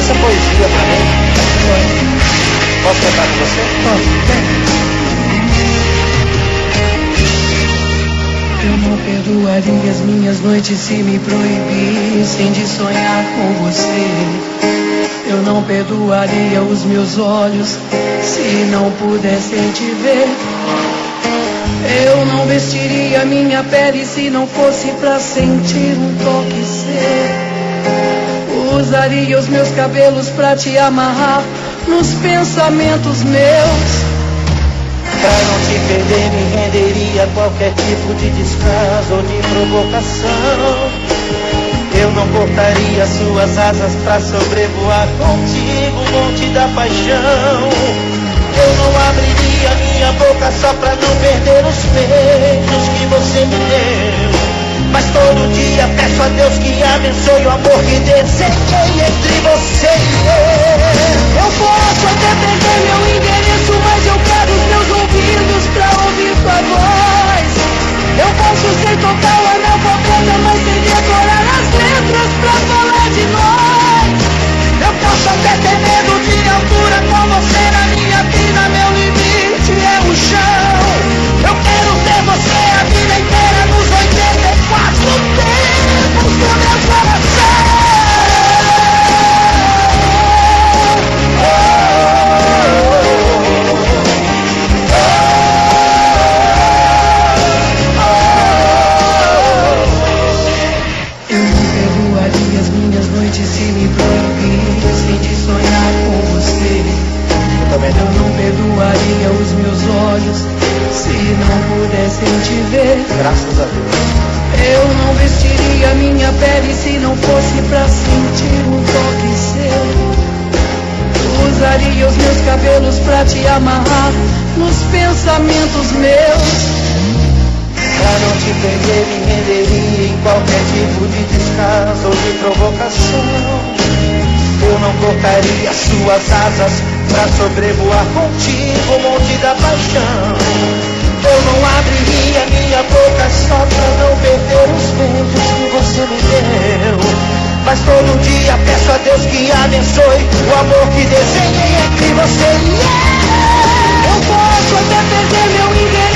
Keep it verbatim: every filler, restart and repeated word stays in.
essa poesia pra mim. Posso cantar com você? Posso. Eu não perdoaria as minhas noites se me proibissem de sonhar com você. Eu não perdoaria os meus olhos se não pudessem te ver. Eu não vestiria minha pele se não fosse pra sentir um toque seu. Usaria os meus cabelos pra te amarrar nos pensamentos meus. Pra não te perder me renderia a qualquer tipo de descaso ou de provocação. Eu não cortaria suas asas pra sobrevoar contigo o monte da paixão. Eu não abriria minha boca só pra não perder os beijos que você me deu. Mas todo dia peço a Deus que abençoe o amor que desenhei entre você e eu. Eu posso até perder meu endereço, mas eu quero os meus ouvidos pra ouvir sua voz. Eu posso ser total analfabeta, mas sei decorar as letras pra falar de nós. Eu posso até ter medo de altura com você na minha vida, meu limite é o chão. Eu quero ter você a vida inteira nos oitenta e quatro tempos do meu coração. Eu não perdoaria as minhas noites se me proibissem de sonhar com você. Eu não perdoaria os meus olhos se não pudessem te ver. Graças a Deus. Eu não vestiria minha pele se não fosse pra sentir um toque seu. Usaria os meus cabelos pra te amarrar nos pensamentos meus. Pra não te perder me renderia em qualquer tipo de descaso ou de provocação. Eu não cortaria suas asas pra sobrevoar contigo o monte da paixão. Eu não abriria minha boca só pra não perder os beijos que você me deu. Mas todo dia peço a Deus que abençoe o amor que desenhei entre você e eu. Eu posso até perder meu endereço,